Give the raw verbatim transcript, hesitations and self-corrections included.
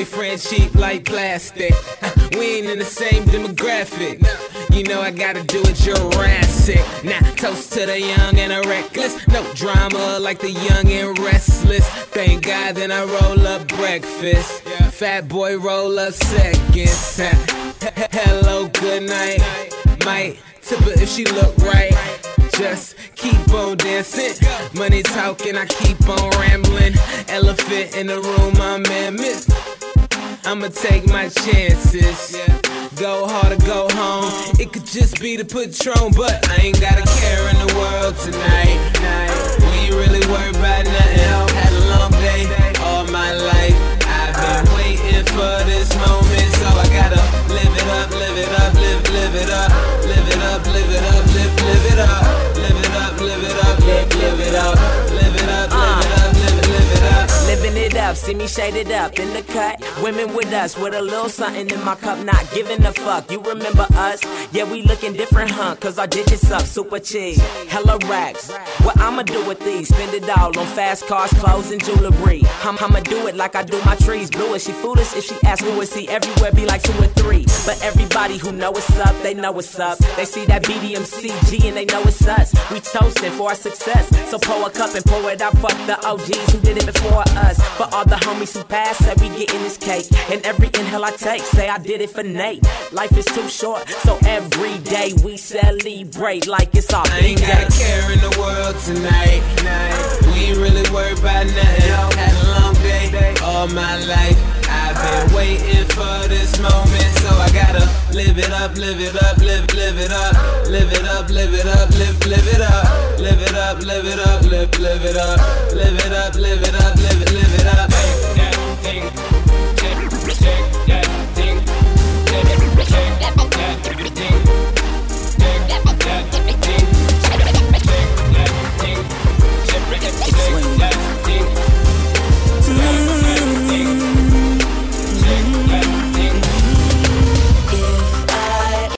boyfriend cheap like plastic. We ain't in the same demographic. You know I gotta do it Jurassic. Now toast to the young and the reckless. No drama like the young and restless. Thank God then I roll up breakfast. Fat boy roll up seconds. Hello, good night. Might tip her if she look right. Just keep on dancing. Money talking, I keep on rambling. Elephant in the room, I'm mammoth. I'ma take my chances. Go hard or go home. It could just be the Patron, but I ain't got a care in the world tonight. We ain't really worried about nothing. Had a long day all my life. I've been waiting for this moment, so I gotta live it up, live it up, live, live it up, live it up, live it up, live, live it up, live it up, live it up, live, live it up, live it up, live it up, live it, live it up. Living it up, see me shaded up in the cut. Women with us, with a little something in my cup, not giving a fuck. You remember us? Yeah, we looking different, huh? Cause our digits up, super cheap. Hella racks. What I'ma do with these? Spend it all on fast cars, clothes, and jewelry. I'm, I'ma do it like I do my trees. Blue is she foolish if she asks who is he? Everywhere be like two or three. But everybody who know what's up, they know what's up. They see that B D M C G and they know it's us. We toasting for our success. So pour a cup and pour it out. Fuck the O Gs who did it before us. For all the homies who passed, say we getting this cake. And every inhale I take, say I did it for Nate. Life is too short, so every day we celebrate like it's our big day. I ain't got a care in the world tonight. We ain't really worried about nothing. Had a long day all my life. I've been waiting for this moment, so I gotta live it up, live it up, live, live it up, live it up, live it up, live, live it up, live it up, live it up, live, live it up, live it up, live it up, live it.